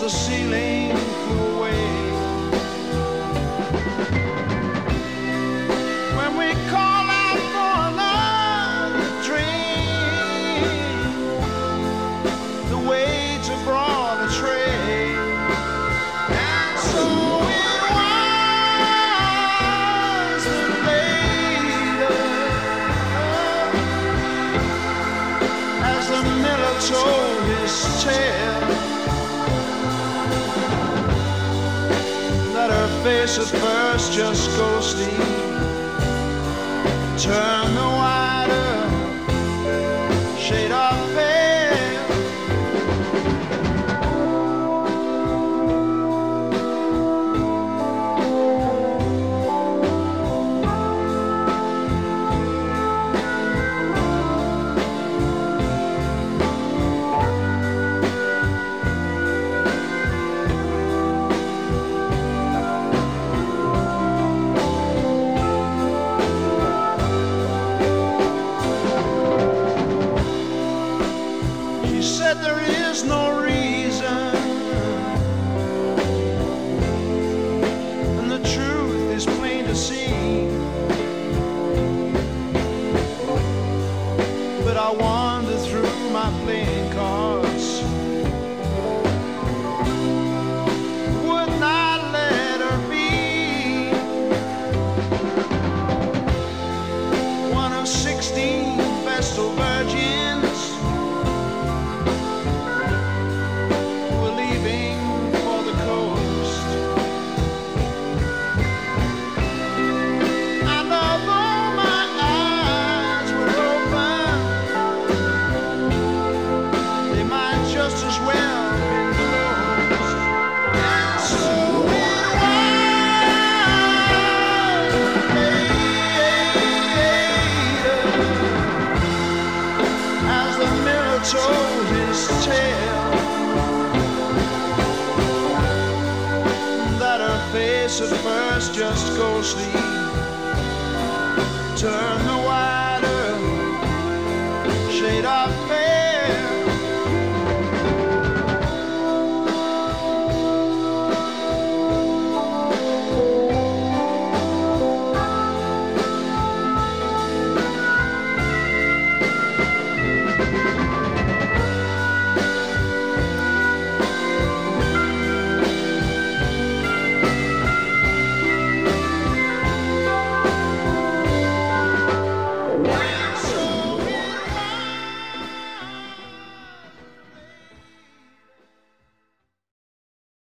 the ceiling flew away. When we call out for another drink, the waiter brought a tray. And so it was that later, as the miller told his tale, that her face at first just ghostly turned the whiter shade of pale. There is no reason, and the truth is plain to see. But I wander through my playing cards, would not let her be one of 16 Vestal virgins. Told his tale, that her face at first just ghostly turned